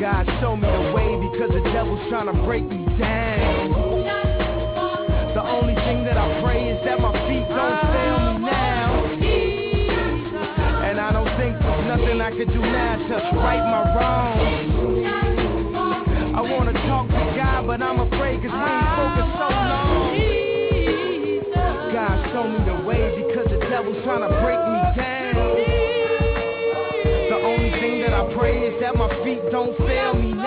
God, show me the way because the devil's trying to break me down. The only thing that I pray is that my feet don't fail me now. And I don't think there's nothing I could do now to right my wrongs. I wanna talk to God, but I'm afraid cause we ain't focused so long. God, show me the way because the devil's trying to break me down. The only thing that I pray is that my feet don't fail me now.